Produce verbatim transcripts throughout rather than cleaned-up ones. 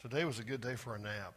Today was a good day for a nap.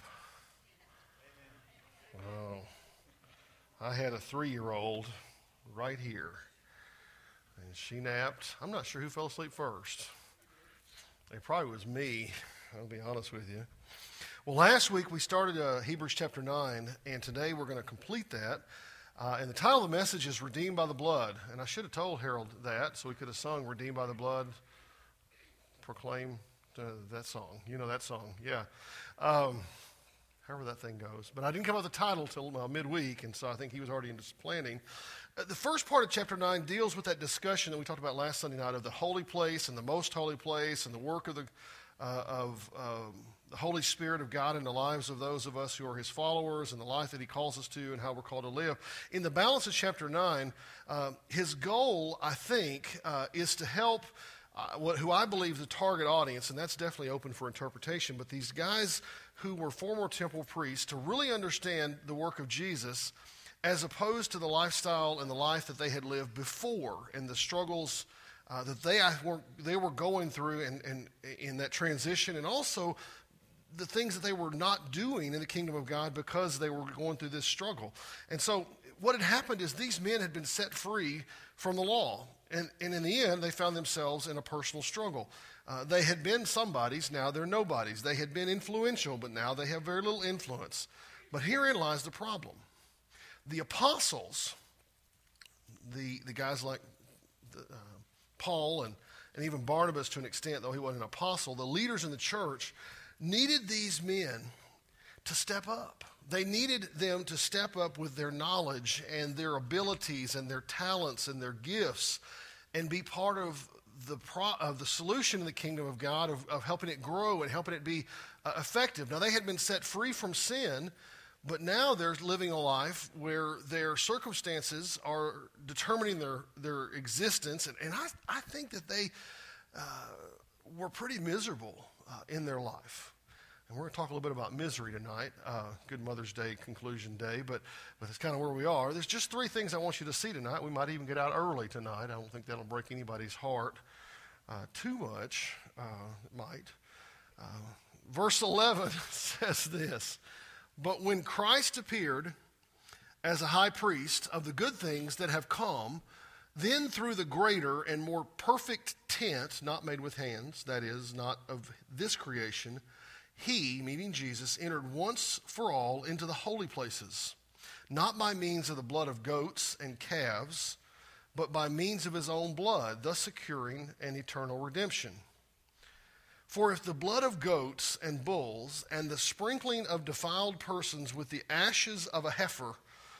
Oh, I had a three-year-old right here, and she napped. I'm not sure who fell asleep first. It probably was me, I'll be honest with you. Well, last week we started uh, Hebrews chapter nine, and today we're going to complete that. Uh, and the title of the message is Redeemed by the Blood. And I should have told Harold that, so we could have sung Redeemed by the Blood, proclaim uh, that song. You know that song, yeah. Um, however that thing goes. But I didn't come up with the title until uh, midweek, and so I think he was already into planning. Uh, the first part of chapter nine deals with that discussion that we talked about last Sunday night of the holy place and the most holy place and the work of the uh, of um, the Holy Spirit of God in the lives of those of us who are His followers and the life that He calls us to and how we're called to live. In the balance of chapter nine, uh, His goal, I think, uh, is to help uh, what, who I believe is the target audience, and that's definitely open for interpretation, but these guys who were former temple priests to really understand the work of Jesus as opposed to the lifestyle and the life that they had lived before and the struggles uh, that they were, they were going through in, in, in that transition, and also the things that they were not doing in the kingdom of God because they were going through this struggle. And so what had happened is these men had been set free from the law. And, and in the end, they found themselves in a personal struggle. Uh, they had been somebodies, now they're nobodies. They had been influential, but now they have very little influence. But herein lies the problem. The apostles, the, the guys like the, uh, Paul and, and even Barnabas to an extent, though he wasn't an apostle, the leaders in the church needed these men to step up. They needed them to step up with their knowledge and their abilities and their talents and their gifts and be part of the pro, of the solution in the kingdom of God, of, of helping it grow and helping it be uh, effective. Now, they had been set free from sin, but now they're living a life where their circumstances are determining their, their existence. And, and I, I think that they uh, were pretty miserable Uh, in their life. And we're going to talk a little bit about misery tonight. Uh, good Mother's Day conclusion day, but, but it's kind of where we are. There's just three things I want you to see tonight. We might even get out early tonight. I don't think that'll break anybody's heart uh, too much. Uh, it might. Uh, verse eleven says this, "But when Christ appeared as a high priest of the good things that have come, then through the greater and more perfect tent, not made with hands, that is, not of this creation, he," meaning Jesus, "entered once for all into the holy places, not by means of the blood of goats and calves, but by means of his own blood, thus securing an eternal redemption. For if the blood of goats and bulls and the sprinkling of defiled persons with the ashes of a heifer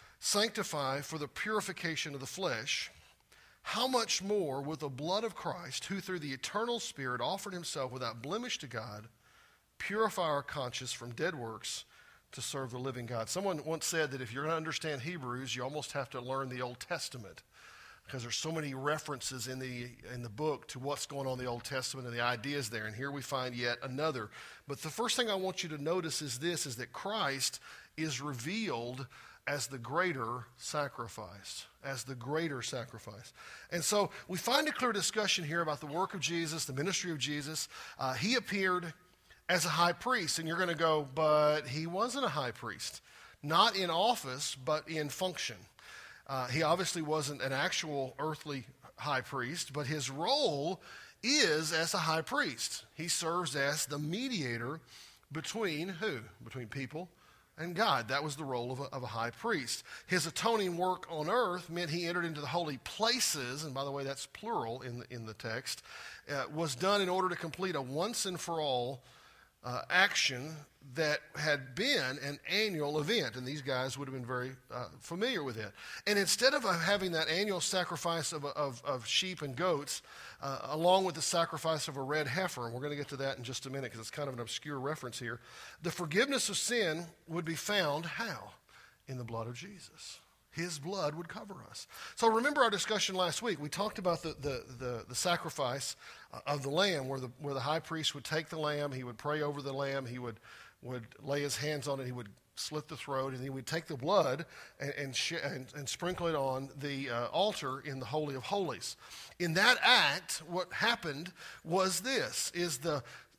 sanctify for the purification of the flesh, how much more with the blood of Christ, who through the eternal Spirit offered himself without blemish to God, purify our conscience from dead works to serve the living God." Someone once said that if you're going to understand Hebrews, you almost have to learn the Old Testament, because there's so many references in the in the book to what's going on in the Old Testament and the ideas there. And here we find yet another. But the first thing I want you to notice is this, is that Christ is revealed as the greater sacrifice, as the greater sacrifice. And so we find a clear discussion here about the work of Jesus, the ministry of Jesus. Uh, he appeared as a high priest, and you're going to go, but he wasn't a high priest. Not in office, but in function. Uh, he obviously wasn't an actual earthly high priest, but his role is as a high priest. He serves as the mediator between who? Between people and God. That was the role of a, of a high priest. His atoning work on earth meant he entered into the holy places, and by the way, that's plural in the, in the text, uh, was done in order to complete a once and for all uh, action that had been an annual event, and these guys would have been very uh, familiar with it. And instead of having that annual sacrifice of, of, of sheep and goats, uh, along with the sacrifice of a red heifer, and we're going to get to that in just a minute because it's kind of an obscure reference here, the forgiveness of sin would be found how? In the blood of Jesus. His blood would cover us. So remember our discussion last week. We talked about the, the, the, the sacrifice of the lamb, where the, where the high priest would take the lamb, he would pray over the lamb, he would would lay his hands on it, he would slit the throat, and he would take the blood and, and, sh- and, and sprinkle it on the uh, altar in the Holy of Holies. In that act, what happened was this, is the,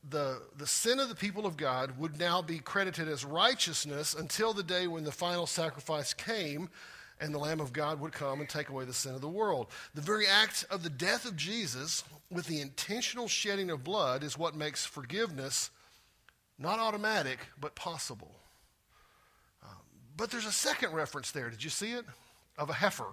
the, the sin of the people of God would now be credited as righteousness until the day when the final sacrifice came and the Lamb of God would come and take away the sin of the world. The very act of the death of Jesus with the intentional shedding of blood is what makes forgiveness not automatic, but possible. Um, but there's a second reference there. Did you see it? Of a heifer.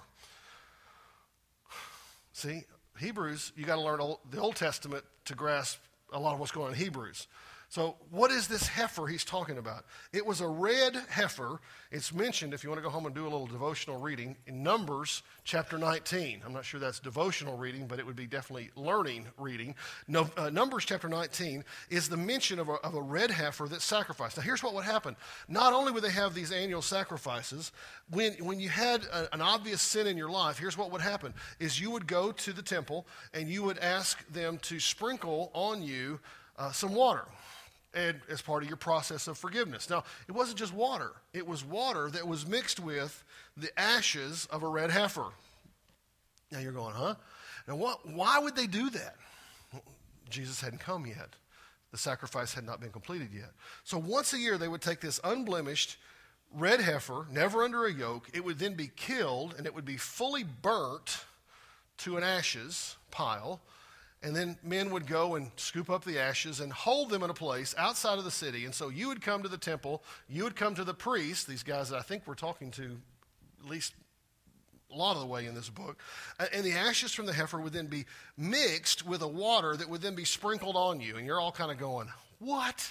See, Hebrews, you got to learn old, the Old Testament to grasp a lot of what's going on in Hebrews. So what is this heifer he's talking about? It was a red heifer. It's mentioned, if you want to go home and do a little devotional reading, in Numbers chapter nineteen. I'm not sure that's devotional reading, but it would be definitely learning reading. No, uh, Numbers chapter nineteen is the mention of a, of a red heifer that's sacrificed. Now here's what would happen. Not only would they have these annual sacrifices, when, when you had a, an obvious sin in your life, here's what would happen, is you would go to the temple and you would ask them to sprinkle on you uh, some water. And as part of your process of forgiveness. Now, it wasn't just water. It was water that was mixed with the ashes of a red heifer. Now you're going, huh? Now, what, why would they do that? Well, Jesus hadn't come yet. The sacrifice had not been completed yet. So once a year, they would take this unblemished red heifer, never under a yoke. It would then be killed, and it would be fully burnt to an ashes pile. And then men would go and scoop up the ashes and hold them in a place outside of the city. And so you would come to the temple, you would come to the priests, these guys that I think we're talking to at least a lot of the way in this book, and the ashes from the heifer would then be mixed with a water that would then be sprinkled on you. And you're all kind of going, what?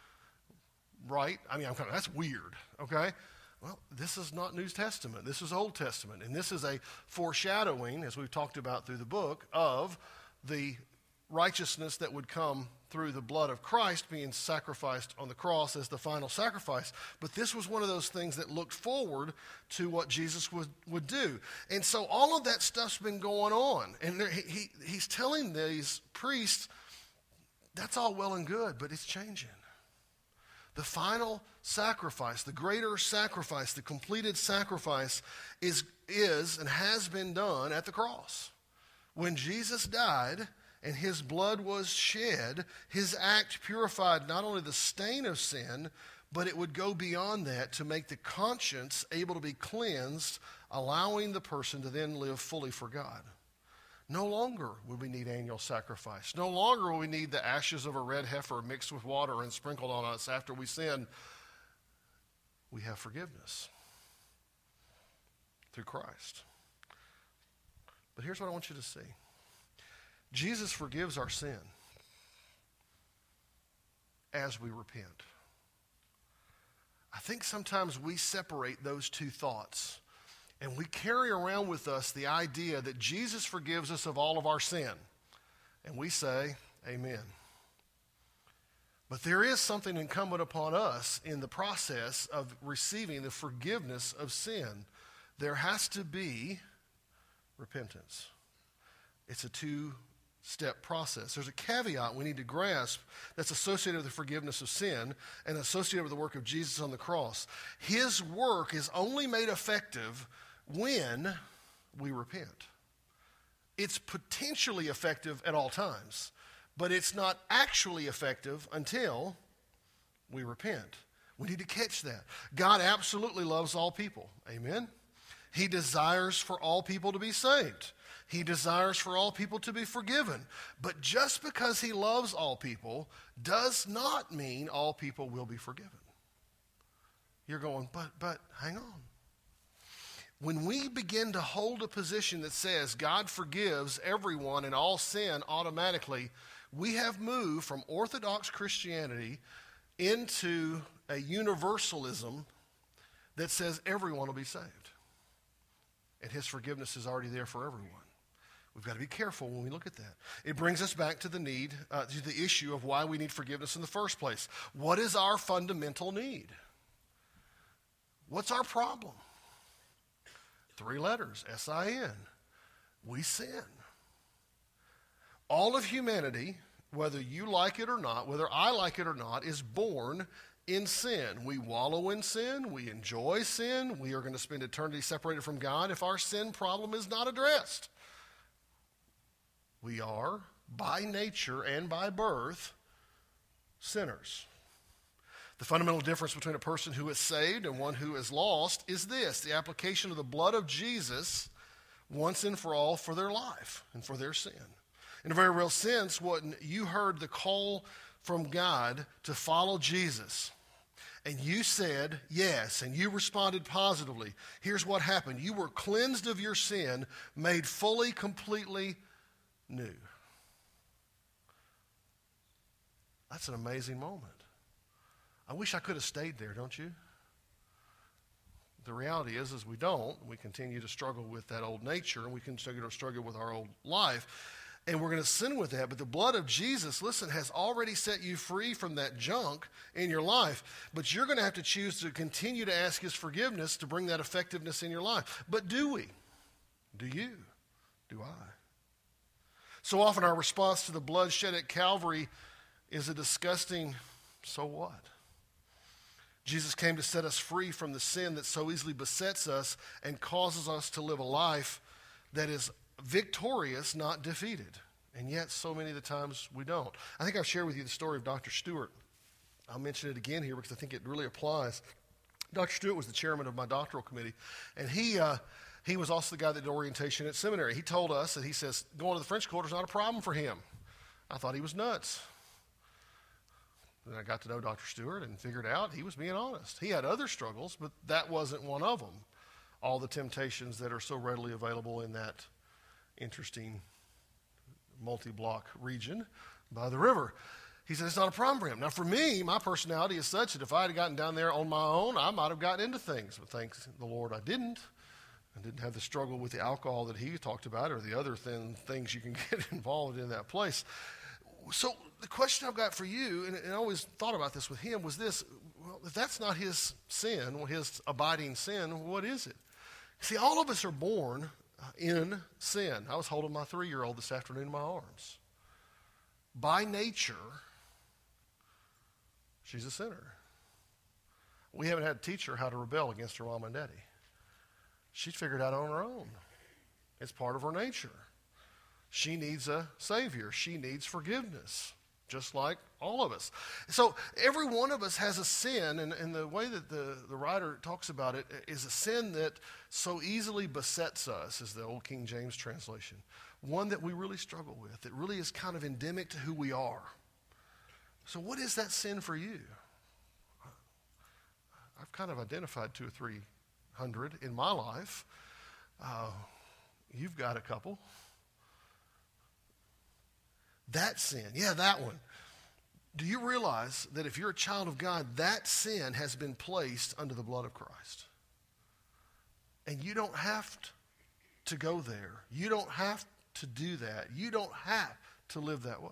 Right? I mean, I'm kind of, that's weird, okay? Well, this is not New Testament. This is Old Testament. And this is a foreshadowing, as we've talked about through the book, of the righteousness that would come through the blood of Christ being sacrificed on the cross as the final sacrifice. But this was one of those things that looked forward to what Jesus would, would do. And so all of that stuff's been going on. And there, he, he, he's telling these priests, that's all well and good, but it's changing. The final sacrifice, the greater sacrifice, the completed sacrifice is, is and has been done at the cross. When Jesus died and his blood was shed, his act purified not only the stain of sin, but it would go beyond that to make the conscience able to be cleansed, allowing the person to then live fully for God. No longer would we need annual sacrifice. No longer will we need the ashes of a red heifer mixed with water and sprinkled on us after we sin. We have forgiveness through Christ. But here's what I want you to see. Jesus forgives our sin as we repent. I think sometimes we separate those two thoughts, and we carry around with us the idea that Jesus forgives us of all of our sin. And we say, amen. But there is something incumbent upon us in the process of receiving the forgiveness of sin. There has to be repentance. It's a two-step process. There's a caveat we need to grasp that's associated with the forgiveness of sin and associated with the work of Jesus on the cross. His work is only made effective when we repent. It's potentially effective at all times, but it's not actually effective until we repent. We need to catch that. God absolutely loves all people. Amen? He desires for all people to be saved. He desires for all people to be forgiven. But just because he loves all people does not mean all people will be forgiven. You're going, but, but, hang on. When we begin to hold a position that says God forgives everyone and all sin automatically, we have moved from Orthodox Christianity into a universalism that says everyone will be saved. And his forgiveness is already there for everyone. We've got to be careful when we look at that. It brings us back to the need, uh, to the issue of why we need forgiveness in the first place. What is our fundamental need? What's our problem? Three letters, S I N. We sin. All of humanity, whether you like it or not, whether I like it or not, is born in sin. We wallow in sin. We enjoy sin. We are going to spend eternity separated from God if our sin problem is not addressed. We are, by nature and by birth, sinners. The fundamental difference between a person who is saved and one who is lost is this: the application of the blood of Jesus once and for all for their life and for their sin. In a very real sense, when you heard the call from God to follow Jesus, and you said yes, and you responded positively, here's what happened. You were cleansed of your sin, made fully, completely new. That's an amazing moment. I wish I could have stayed there, don't you? The reality is, is we don't. We continue to struggle with that old nature, and we continue to struggle with our old life, and we're going to sin with that. But the blood of Jesus, listen, has already set you free from that junk in your life. But you're going to have to choose to continue to ask his forgiveness to bring that effectiveness in your life. But do we? Do you? Do I? So often our response to the blood shed at Calvary is a disgusting, so what? Jesus came to set us free from the sin that so easily besets us and causes us to live a life that is victorious, not defeated. And yet, so many of the times, we don't. I think I've shared with you the story of Doctor Stewart. I'll mention it again here because I think it really applies. Doctor Stewart was the chairman of my doctoral committee, and he uh, he was also the guy that did orientation at seminary. He told us that he says, going to the French Quarter is not a problem for him. I thought he was nuts. Then I got to know Doctor Stewart and figured out he was being honest. He had other struggles, but that wasn't one of them. All the temptations that are so readily available in that interesting multi-block region by the river. He said it's not a problem for him. Now for me, my personality is such that if I had gotten down there on my own, I might have gotten into things. But thanks the Lord I didn't. I didn't have the struggle with the alcohol that he talked about or the other thin things you can get involved in that place. So the question I've got for you, and, and I always thought about this with him, was this: well, if that's not his sin, his abiding sin, what is it? See, all of us are born in sin. I was holding my three-year-old this afternoon in my arms. By nature, she's a sinner. We haven't had to teach her how to rebel against her mom and daddy. She's figured it out on her own. It's part of her nature. She needs a Savior. She needs forgiveness, just like all of us. So every one of us has a sin, and, and the way that the, the writer talks about it is a sin that so easily besets us, is the old King James translation. One that we really struggle with, that really is kind of endemic to who we are. So what is that sin for you? I've kind of identified two or three hundred in my life. Uh, you've got a couple. That sin, yeah, that one. Do you realize that if you're a child of God, that sin has been placed under the blood of Christ? And you don't have to go there. You don't have to do that. You don't have to live that way.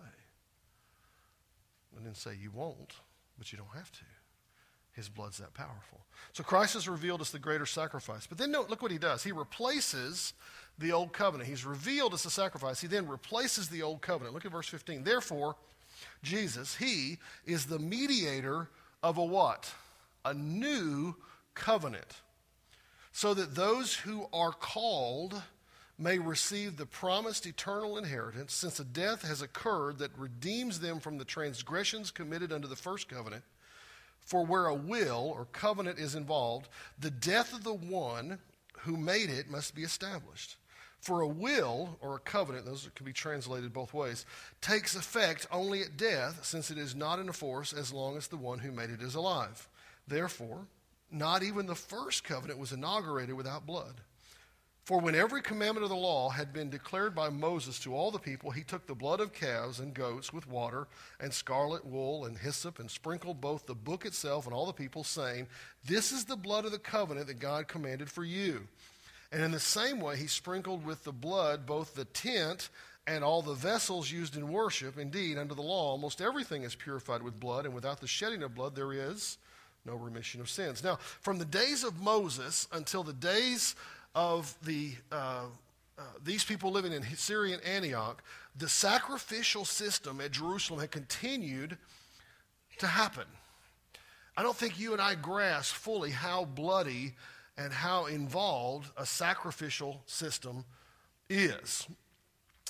And then say you won't, but you don't have to. His blood's that powerful. So Christ has revealed us the greater sacrifice. But then note, look what he does. He replaces the old covenant. He's revealed us the sacrifice. He then replaces the old covenant. Look at verse fifteen. Therefore, Jesus, he is the mediator of a what? A new covenant. So that those who are called may receive the promised eternal inheritance, since a death has occurred that redeems them from the transgressions committed under the first covenant. For where a will or covenant is involved, the death of the one who made it must be established. For a will or a covenant, those can be translated both ways, takes effect only at death, since it is not in force as long as the one who made it is alive. Therefore, not even the first covenant was inaugurated without blood. For when every commandment of the law had been declared by Moses to all the people, he took the blood of calves and goats with water and scarlet wool and hyssop and sprinkled both the book itself and all the people, saying, "This is the blood of the covenant that God commanded for you." And in the same way, he sprinkled with the blood both the tent and all the vessels used in worship. Indeed, under the law, almost everything is purified with blood, and without the shedding of blood, there is no remission of sins. Now, from the days of Moses until the days of the uh, uh, these people living in Syrian Antioch, the sacrificial system at Jerusalem had continued to happen. I don't think you and I grasp fully how bloody and how involved a sacrificial system is.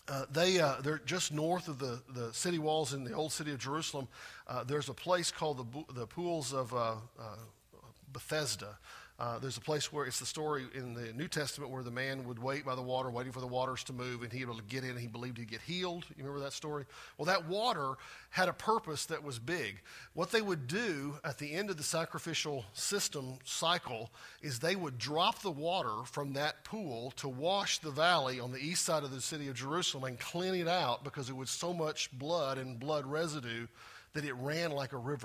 Uh, they, uh, they're just north of the, the city walls in the old city of Jerusalem. Uh, there's a place called the, the Pools of uh, uh, Bethesda. Uh, there's a place where it's the story in the New Testament where the man would wait by the water, waiting for the waters to move, and he would get in and he believed he'd get healed. You remember that story? Well, that water had a purpose that was big. What they would do at the end of the sacrificial system cycle is they would drop the water from that pool to wash the valley on the east side of the city of Jerusalem and clean it out because it was so much blood and blood residue that it ran like a river.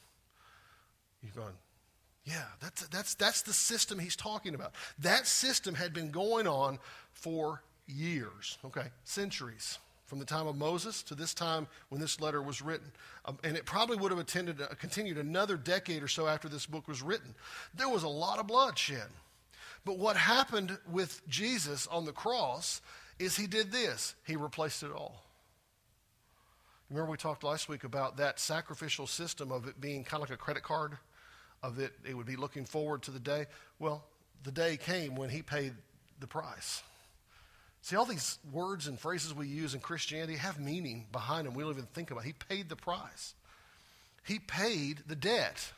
You're going, yeah, that's, that's, that's the system he's talking about. That system had been going on for years, okay, centuries, from the time of Moses to this time when this letter was written. Um, and it probably would have attended, uh, continued another decade or so after this book was written. There was a lot of bloodshed. But what happened with Jesus on the cross is he did this. He replaced it all. Remember we talked last week about that sacrificial system of it being kind of like a credit card? Of it, it would be looking forward to the day. Well, the day came when he paid the price. See, all these words and phrases we use in Christianity have meaning behind them. We don't even think about it. He paid the price. He paid the debt.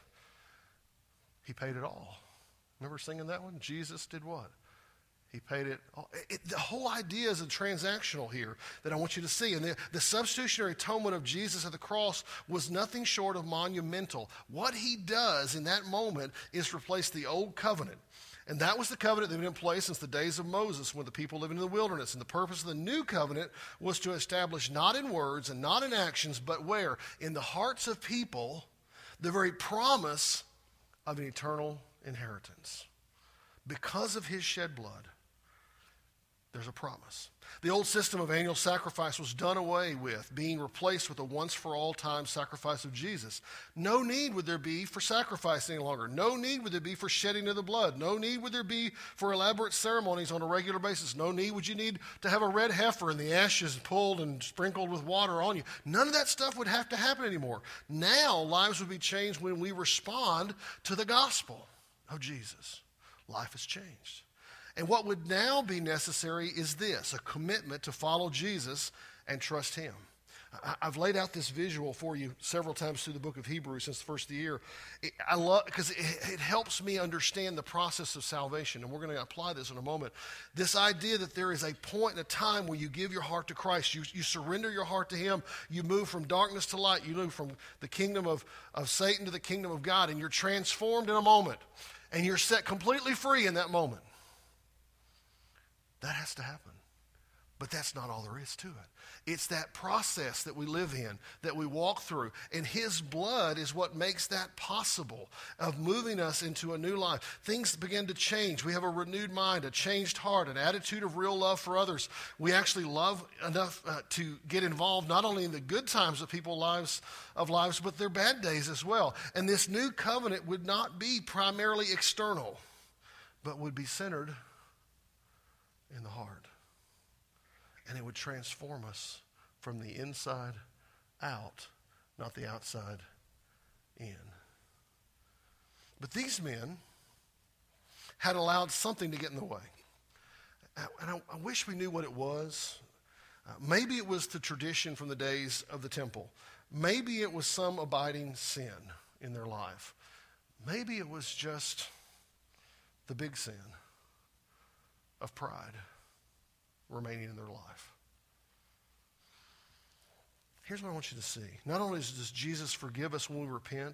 He paid it all. Remember singing that one? Jesus did what? He paid it all. It, the whole idea is a transactional here that I want you to see. And the, the substitutionary atonement of Jesus at the cross was nothing short of monumental. What he does in that moment is replace the old covenant. And that was the covenant that had been in place since the days of Moses when the people lived in the wilderness. And the purpose of the new covenant was to establish not in words and not in actions, but where? In the hearts of people, the very promise of an eternal inheritance. Because of his shed blood, there's a promise. The old system of annual sacrifice was done away with, being replaced with a once-for-all time sacrifice of Jesus. No need would there be for sacrifice any longer. No need would there be for shedding of the blood. No need would there be for elaborate ceremonies on a regular basis. No need would you need to have a red heifer and the ashes pulled and sprinkled with water on you. None of that stuff would have to happen anymore. Now lives would be changed when we respond to the gospel of Jesus. Life has changed. And what would now be necessary is this, a commitment to follow Jesus and trust him. I've laid out this visual for you several times through the book of Hebrews since the first of the year. I love because it, it helps me understand the process of salvation, and we're going to apply this in a moment. This idea that there is a point in a time where you give your heart to Christ, you, you surrender your heart to him, you move from darkness to light, you move from the kingdom of, of Satan to the kingdom of God, and you're transformed in a moment, and you're set completely free in that moment. That has to happen. But that's not all there is to it. It's that process that we live in, that we walk through. And his blood is what makes that possible, of moving us into a new life. Things begin to change. We have a renewed mind, a changed heart, an attitude of real love for others. We actually love enough uh, to get involved not only in the good times of people's lives, of lives, but their bad days as well. And this new covenant would not be primarily external, but would be centered in the heart. And it would transform us from the inside out, not the outside in. But these men had allowed something to get in the way. And I, I wish we knew what it was. Uh, maybe it was the tradition from the days of the temple. Maybe it was some abiding sin in their life. Maybe it was just the big sin of pride remaining in their life. Here's what I want you to see. Not only does Jesus forgive us when we repent,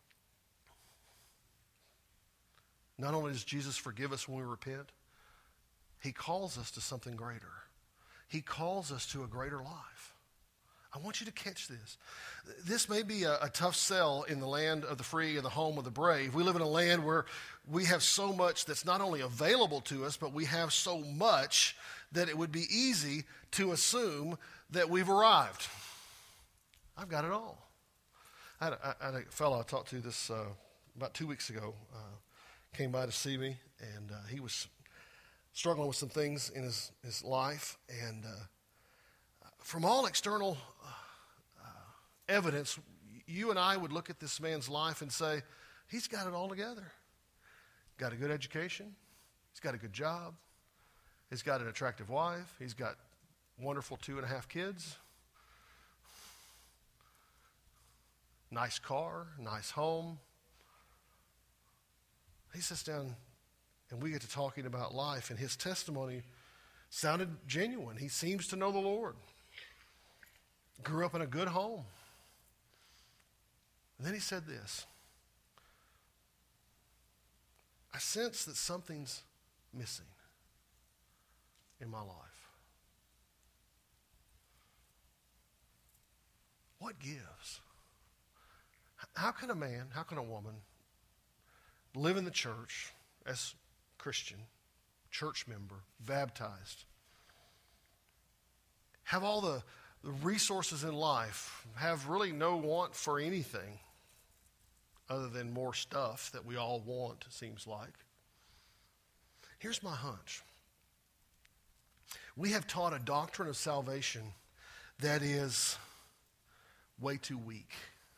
not only does Jesus forgive us when we repent, he calls us to something greater. He calls us to a greater life. I want you to catch this. This may be a, a tough sell in the land of the free and the home of the brave. We live in a land where we have so much that's not only available to us, but we have so much that it would be easy to assume that we've arrived. I've got it all. I had a, I had a fellow I talked to this uh, about two weeks ago, uh, came by to see me, and uh, he was struggling with some things in his, his life, and uh, from all external uh, evidence, you and I would look at this man's life and say, he's got it all together. Got a good education. He's got a good job. He's got an attractive wife. He's got wonderful two and a half kids, nice car, nice home. He sits down and we get to talking about life, and his testimony sounded genuine. He seems to know the Lord. Grew up in a good home. And then he said this: I sense that something's missing in my life. What gives? How can a man, how can a woman live in the church as Christian, church member, baptized, have all the, the resources in life, have really no want for anything other than more stuff that we all want, it seems like? Here's my hunch. We have taught a doctrine of salvation that is way too weak.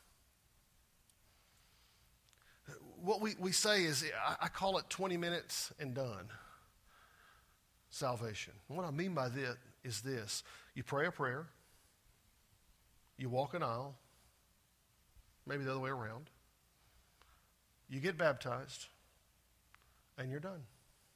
What we, we say is, I, I call it twenty minutes and done salvation. And what I mean by that is this: you pray a prayer, you walk an aisle, maybe the other way around, you get baptized, and you're done.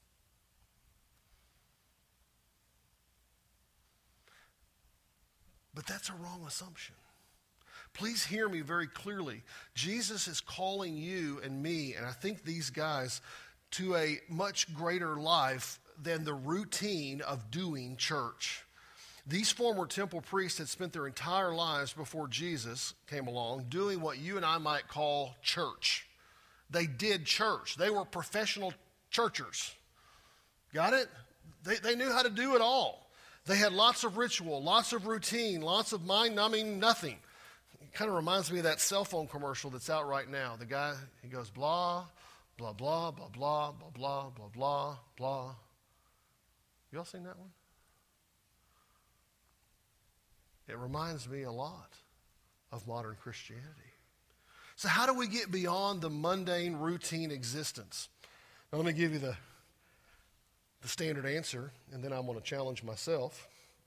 But that's a wrong assumption. Please hear me very clearly. Jesus is calling you and me, and I think these guys, to a much greater life than the routine of doing church. These former temple priests had spent their entire lives before Jesus came along doing what you and I might call church. They did church. They were professional churchers. Got it? They, they knew how to do it all. They had lots of ritual, lots of routine, lots of mind-numbing nothing. It kind of reminds me of that cell phone commercial that's out right now. The guy, he goes, blah, blah, blah, blah, blah, blah, blah, blah, blah, blah. Y'all seen that one? It reminds me a lot of modern Christianity. So how do we get beyond the mundane, routine existence? Now, let me give you the, the standard answer, and then I'm going to challenge myself.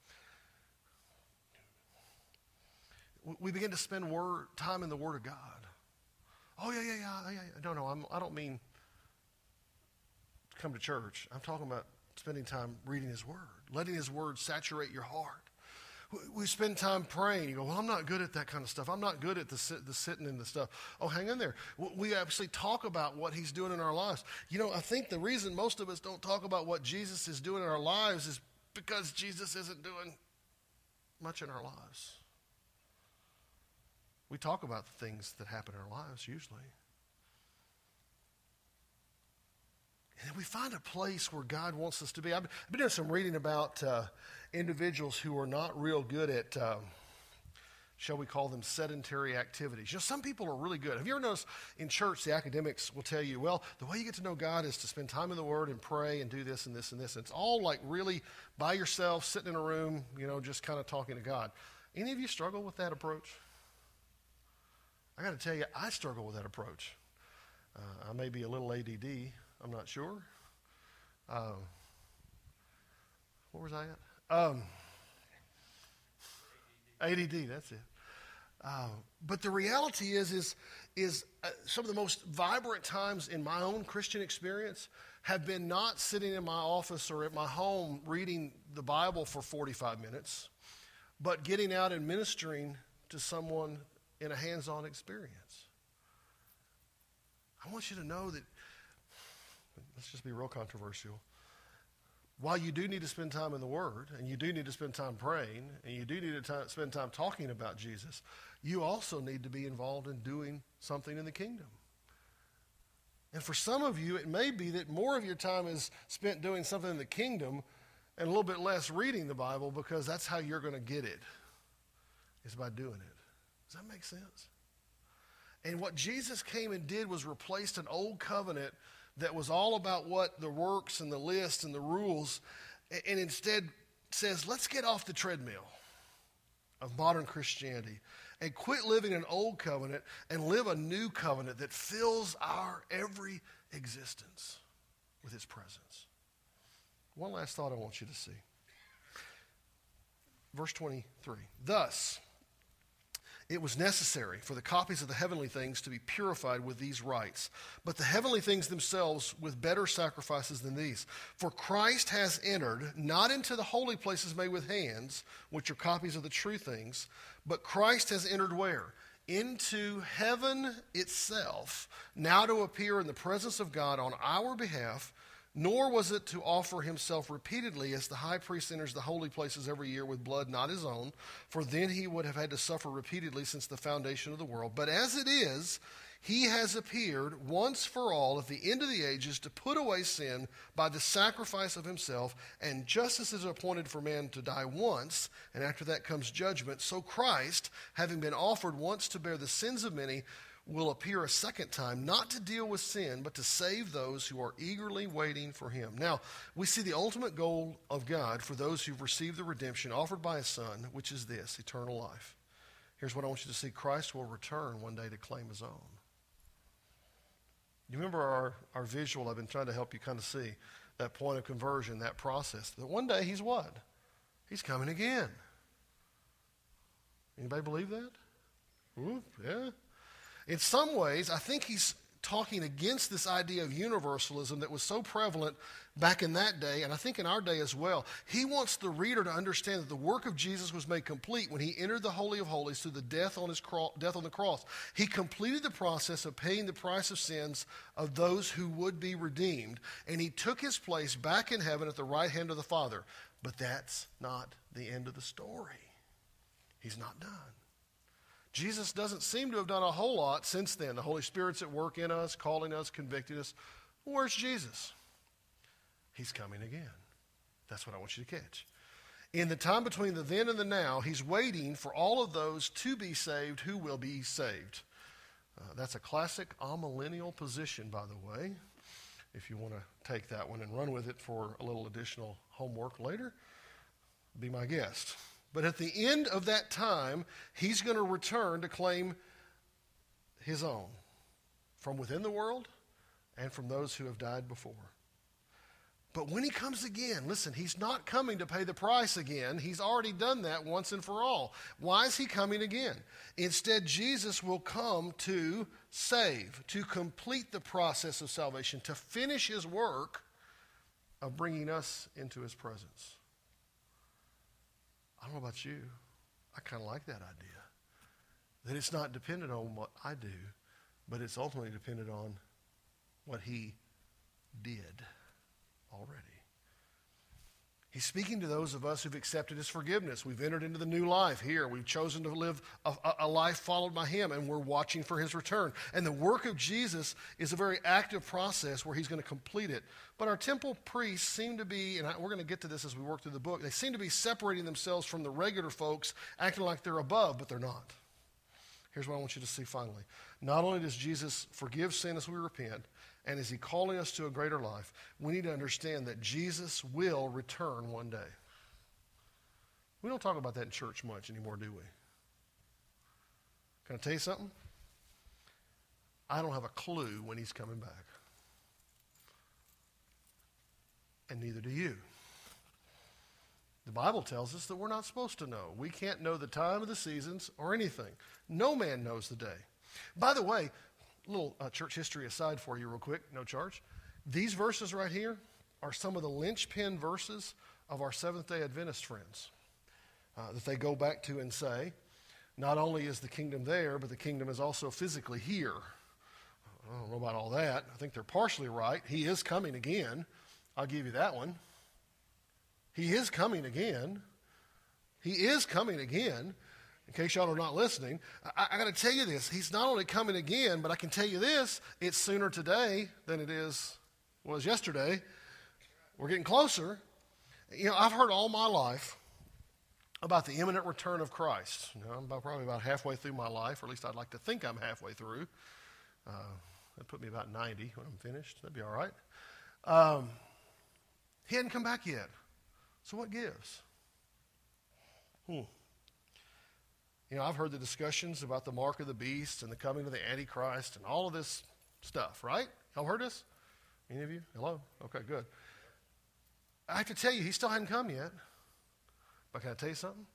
We begin to spend word, time in the Word of God. Oh, yeah, yeah, yeah, yeah. No, no, I'm, I don't mean come to church. I'm talking about spending time reading His Word, letting His Word saturate your heart. We spend time praying. You go, well, I'm not good at that kind of stuff. I'm not good at the, sit, the sitting and the stuff. Oh, hang in there. We actually talk about what He's doing in our lives. You know, I think the reason most of us don't talk about what Jesus is doing in our lives is because Jesus isn't doing much in our lives. We talk about the things that happen in our lives usually. And then we find a place where God wants us to be. I've been doing some reading about uh, individuals who are not real good at, um, shall we call them, sedentary activities. You know, some people are really good. Have you ever noticed in church the academics will tell you, well, the way you get to know God is to spend time in the Word and pray and do this and this and this. And it's all like really by yourself, sitting in a room, you know, just kind of talking to God. Any of you struggle with that approach? I got to tell you, I struggle with that approach. Uh, I may be a little A D D. I'm not sure. Um, where was I at? Um, A D D, that's it. Uh, but the reality is, is, is uh, some of the most vibrant times in my own Christian experience have been not sitting in my office or at my home reading the Bible for forty-five minutes, but getting out and ministering to someone in a hands-on experience. I want you to know that, let's just be real controversial. While you do need to spend time in the Word, and you do need to spend time praying, and you do need to time, spend time talking about Jesus, you also need to be involved in doing something in the kingdom. And for some of you, it may be that more of your time is spent doing something in the kingdom and a little bit less reading the Bible, because that's how you're going to get it, is by doing it. Does that make sense? And what Jesus came and did was replaced an old covenant that was all about what the works and the lists and the rules, and instead says, let's get off the treadmill of modern Christianity and quit living an old covenant and live a new covenant that fills our every existence with His presence. One last thought I want you to see. verse twenty-three. Thus, it was necessary for the copies of the heavenly things to be purified with these rites, but the heavenly things themselves with better sacrifices than these. For Christ has entered, not into the holy places made with hands, which are copies of the true things, but Christ has entered where? Into heaven itself, now to appear in the presence of God on our behalf. Nor was it to offer himself repeatedly as the high priest enters the holy places every year with blood not his own, for then he would have had to suffer repeatedly since the foundation of the world. But as it is, he has appeared once for all at the end of the ages to put away sin by the sacrifice of himself. And just as it is appointed for man to die once, and after that comes judgment, so Christ, having been offered once to bear the sins of many, will appear a second time, not to deal with sin, but to save those who are eagerly waiting for him. Now, we see the ultimate goal of God for those who've received the redemption offered by his Son, which is this, eternal life. Here's what I want you to see. Christ will return one day to claim his own. You remember our, our visual I've been trying to help you kind of see, that point of conversion, that process, that one day he's what? He's coming again. Anybody believe that? Ooh, yeah. In some ways, I think he's talking against this idea of universalism that was so prevalent back in that day, and I think in our day as well. He wants the reader to understand that the work of Jesus was made complete when he entered the Holy of Holies through the death on his cro- death on the cross. He completed the process of paying the price of sins of those who would be redeemed, and he took his place back in heaven at the right hand of the Father. But that's not the end of the story. He's not done. Jesus doesn't seem to have done a whole lot since then. The Holy Spirit's at work in us, calling us, convicting us. Where's Jesus? He's coming again. That's what I want you to catch. In the time between the then and the now, he's waiting for all of those to be saved who will be saved. Uh, that's a classic amillennial position, by the way. If you want to take that one and run with it for a little additional homework later, be my guest. But at the end of that time, he's going to return to claim his own from within the world and from those who have died before. But when he comes again, listen, he's not coming to pay the price again. He's already done that once and for all. Why is he coming again? Instead, Jesus will come to save, to complete the process of salvation, to finish his work of bringing us into his presence. I don't know about you. I kind of like that idea. That it's not dependent on what I do, but it's ultimately dependent on what he did already. He's speaking to those of us who've accepted his forgiveness. We've entered into the new life here. We've chosen to live a, a life followed by him, and we're watching for his return. And the work of Jesus is a very active process where he's going to complete it. But our temple priests seem to be, and we're going to get to this as we work through the book, they seem to be separating themselves from the regular folks, acting like they're above, but they're not. Here's what I want you to see finally. Not only does Jesus forgive sin as we repent, and is he calling us to a greater life, we need to understand that Jesus will return one day. We don't talk about that in church much anymore, do we? Can I tell you something? I don't have a clue when he's coming back. And neither do you. The Bible tells us that we're not supposed to know. We can't know the time of the seasons or anything. No man knows the day. By the way, a little uh, church history aside for you real quick, no charge. These verses right here are some of the linchpin verses of our Seventh-day Adventist friends uh, that they go back to and say, not only is the kingdom there, but the kingdom is also physically here. I don't know about all that. I think they're partially right. He is coming again. I'll give you that one. He is coming again. He is coming again. In case y'all are not listening, I, I got to tell you this. He's not only coming again, but I can tell you this. It's sooner today than it is was yesterday. We're getting closer. You know, I've heard all my life about the imminent return of Christ. You know, I'm about, probably about halfway through my life, or at least I'd like to think I'm halfway through. Uh, that'd put me about ninety when I'm finished. That'd be all right. Um, he hadn't come back yet. So what gives? Hmm. You know, I've heard the discussions about the mark of the beast and the coming of the Antichrist and all of this stuff, right? Y'all heard this? Any of you? Hello? Okay, good. I have to tell you, he still hadn't come yet. But can I tell you something?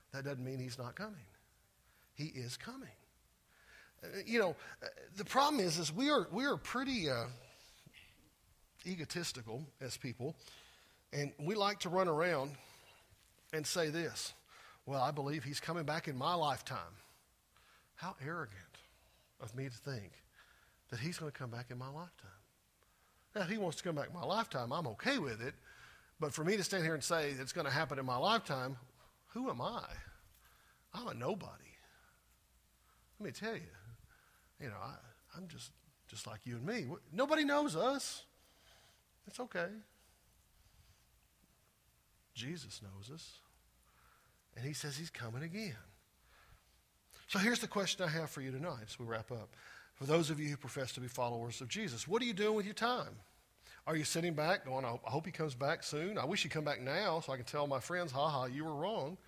that doesn't mean he's not coming. He is coming. Uh, you know, uh, the problem is, is we are we are pretty uh, egotistical as people, and we like to run around and say this, well, I believe he's coming back in my lifetime. How arrogant of me to think that he's going to come back in my lifetime. Now, if he wants to come back in my lifetime, I'm okay with it. But for me to stand here and say it's going to happen in my lifetime, who am I? I'm a nobody. Let me tell you, you know, I, I'm just, just like you and me. Nobody knows us. It's okay. Jesus knows us. And he says he's coming again. So here's the question I have for you tonight as we wrap up. For those of you who profess to be followers of Jesus, what are you doing with your time? Are you sitting back going, I hope he comes back soon? I wish he'd come back now so I can tell my friends, ha ha, you were wrong.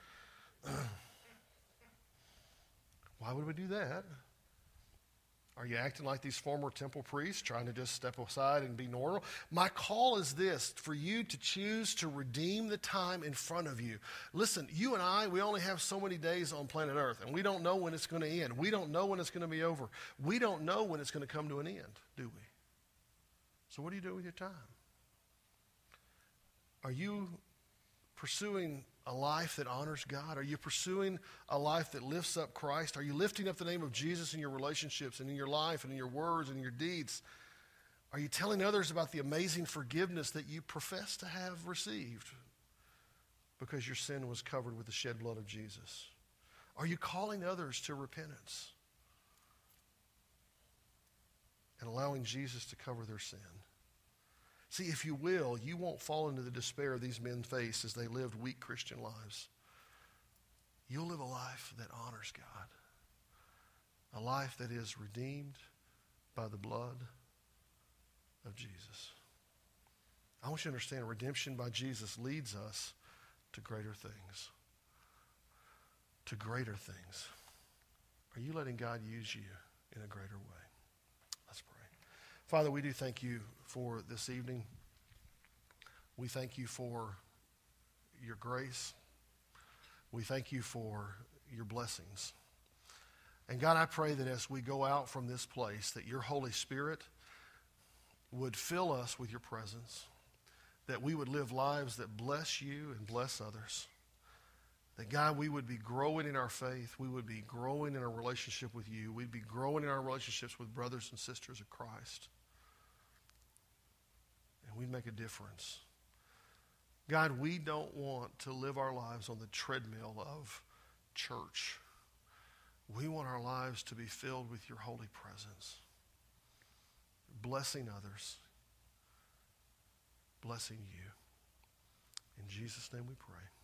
Why would we do that? Are you acting like these former temple priests, trying to just step aside and be normal? My call is this, for you to choose to redeem the time in front of you. Listen, you and I, we only have so many days on planet Earth, and we don't know when it's going to end. We don't know when it's going to be over. We don't know when it's going to come to an end, do we? So what do you do with your time? Are you pursuing a life that honors God? Are you pursuing a life that lifts up Christ? Are you lifting up the name of Jesus in your relationships and in your life and in your words and in your deeds? Are you telling others about the amazing forgiveness that you profess to have received because your sin was covered with the shed blood of Jesus? Are you calling others to repentance and allowing Jesus to cover their sin? See, if you will, you won't fall into the despair these men faced as they lived weak Christian lives. You'll live a life that honors God, a life that is redeemed by the blood of Jesus. I want you to understand, redemption by Jesus leads us to greater things, to greater things. Are you letting God use you in a greater way? Let's pray. Father, we do thank you for this evening. We thank you for your grace. We thank you for your blessings. And God, I pray that as we go out from this place, that your Holy Spirit would fill us with your presence, that we would live lives that bless you and bless others. That, God, we would be growing in our faith. We would be growing in our relationship with you. We'd be growing in our relationships with brothers and sisters of Christ. And we'd make a difference. God, we don't want to live our lives on the treadmill of church. We want our lives to be filled with your holy presence, blessing others, blessing you. In Jesus' name we pray.